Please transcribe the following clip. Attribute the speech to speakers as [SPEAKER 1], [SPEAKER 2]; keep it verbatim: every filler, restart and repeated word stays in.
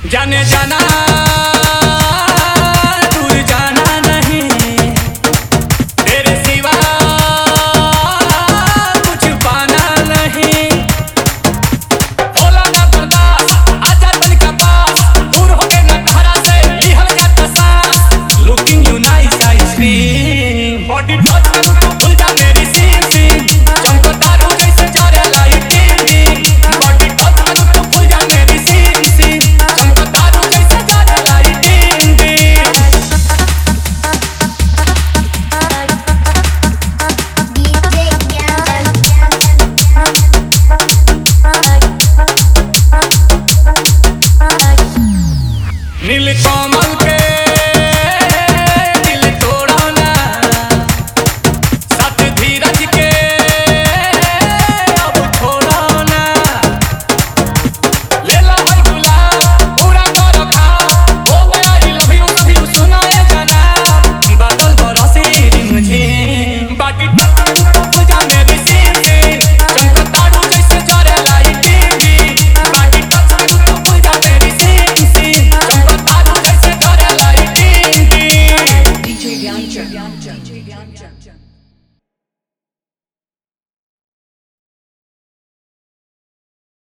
[SPEAKER 1] जाने जाना दूर जाना नहीं, तेरे सिवा कुछ पाना नहीं। बोला ना बर्दाश्त, आजा तन का पास, दूर हो के ना घरा से लिहल जाता सांस। Looking you nice ice cream, body touch करूं तो भूल जा मेरी सीन सीन, चमकता रहूं जैसे जारे लाइटिंग। बॉडी टच करूं तो भूल जा मेरी सीन सीन, चमकता रहूं जैसे जारे लाइटिंग। नीलकमल के दिल तोड़ो ना, साथ धीरज के अब छोड़ो ना। ले लो भाई गुलाब, पूरा करो खाब, हो गया I love you love you सुना ये गाना। बादल बरसे रिमझिम, बाकी टच करूं तो भूल जा मेरी सीन सीन, चमकता रहूं जैसे जारे लाइटिंग। बाकी टच करूं तो भूल जा मेरी सीन सीन, चमकता रहूं जैसे जारे लाइटिंग।
[SPEAKER 2] D J Yamcha.